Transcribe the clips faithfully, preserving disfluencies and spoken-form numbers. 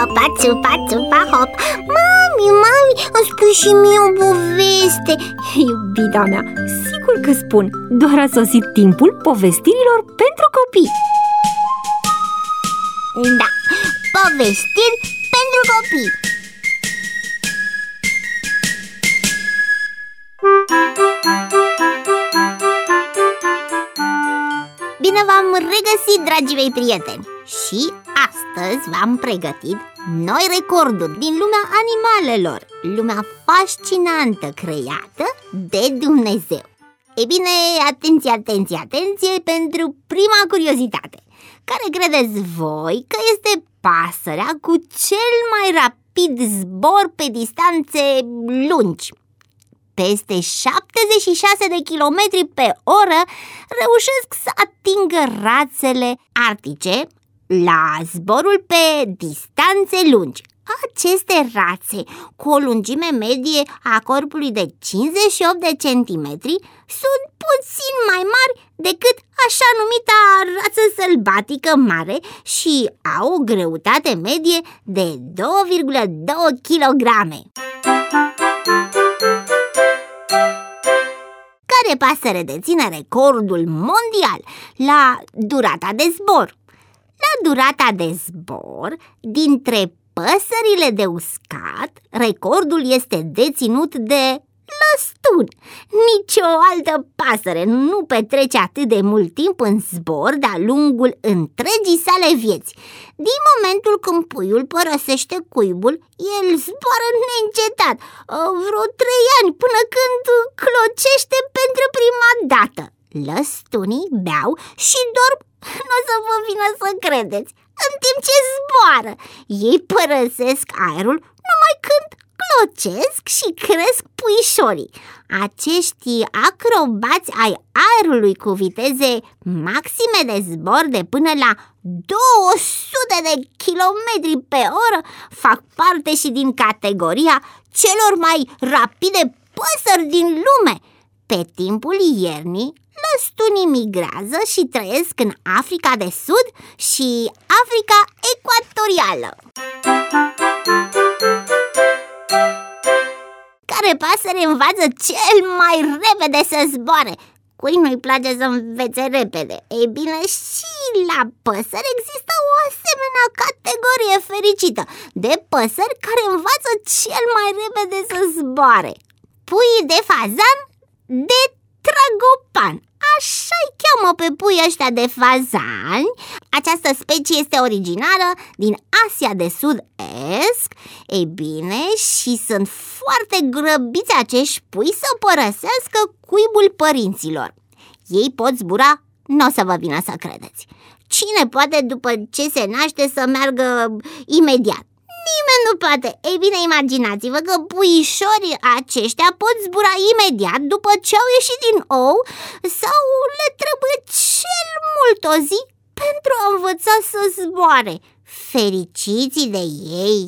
țupa, țupa, țupa, hop. Mami, mami, îmi spui și mie o poveste. Iubita mea, sigur că spun. Doar a sosit timpul povestirilor pentru copii. Da, povestiri pentru copii. Bine v-am regăsit, dragii mei prieteni! Și astăzi v-am pregătit noi recorduri din lumea animalelor, lumea fascinantă creată de Dumnezeu. Ei bine, atenție, atenție, atenție pentru prima curiozitate. Care credeți voi că este pasărea cu cel mai rapid zbor pe distanțe lungi? Peste șaptezeci și șase de kilometri pe oră reușesc să atingă rațele arctice la zborul pe distanțe lungi. Aceste rațe, cu o lungime medie a corpului de cincizeci și opt de centimetri, sunt puțin mai mari decât așa numita rață sălbatică mare și au o greutate medie de doi virgulă doi kilograme. Care pasăre deține recordul mondial la durata de zbor? La durata de zbor, dintre păsările de uscat, recordul este deținut de lăstun. Nici o altă pasăre nu petrece atât de mult timp în zbor de-a lungul întregii sale vieți. Din momentul când puiul părăsește cuibul, el zboară neîncetat, vreo trei ani, până când clocește pentru prima dată. Lăstunii beau și dorm, nu o să vă vină să credeți, în timp ce zboară. Ei părăsesc aerul numai când clocesc și cresc puișorii. Acești acrobați ai aerului cu viteze maxime de zbor de până la două sute de kilometri pe oră fac parte și din categoria celor mai rapide păsări din lume. Pe timpul iernii, lăstunii migrează și trăiesc în Africa de Sud și Africa Ecuatorială. Care pasăre învață cel mai repede să zboare? Cui nu-i place să învețe repede? Ei bine, și la păsări există o asemenea categorie fericită de păsări care învață cel mai repede să zboare. Puii de fazan de Tragopan. Așa-i cheamă pe puii ăștia de fazani. Această specie este originară din Asia de Sud-Est. Ei bine, și sunt foarte grăbiți acești pui să părăsească cuibul părinților. Ei pot zbura, nu o să vă vină să credeți. Cine poate după ce se naște să meargă imediat? Nimeni nu poate. Ei bine, imaginați-vă că puișorii aceștia pot zbura imediat după ce au ieșit din ou sau le trebuie cel mult o zi pentru a învăța să zboare. Fericiți de ei!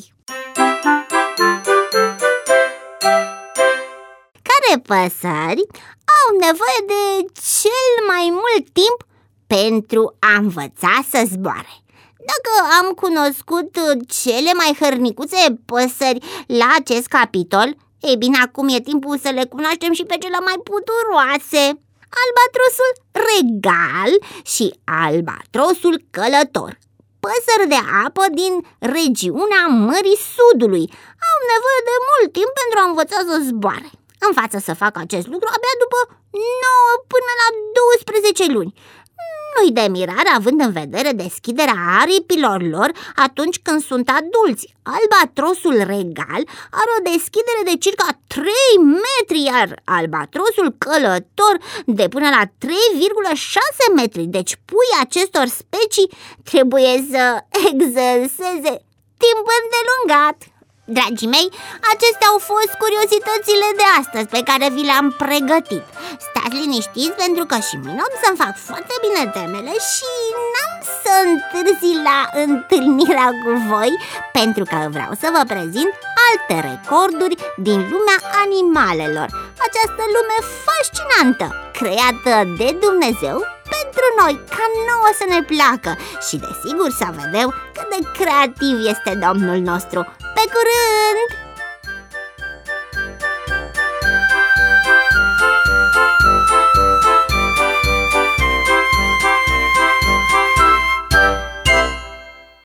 Care păsări au nevoie de cel mai mult timp pentru a învăța să zboare? Dacă am cunoscut cele mai hărnicuțe păsări la acest capitol, ei bine, acum e timpul să le cunoaștem și pe cele mai puturoase. Albatrosul regal și albatrosul călător, păsări de apă din regiunea Mării Sudului, au nevoie de mult timp pentru a învăța să zboare. Învață să facă acest lucru abia după nouă până la douăsprezece luni. Nu-i de mirare având în vedere deschiderea aripilor lor atunci când sunt adulți. Albatrosul regal are o deschidere de circa trei metri, iar albatrosul călător de până la trei virgulă șase metri. Deci puii acestor specii trebuie să exerseze timp îndelungat. Dragii mei, acestea au fost curiozitățile de astăzi pe care vi le-am pregătit. Stați liniștiți pentru că și mine o să-mi fac foarte bine temele și n-am să întârzi la întâlnirea cu voi, pentru că vreau să vă prezint alte recorduri din lumea animalelor. Această lume fascinantă, creată de Dumnezeu pentru pentru noi, ca nouă să ne placă și desigur să vedem cât de creativ este Domnul nostru. Pe curând!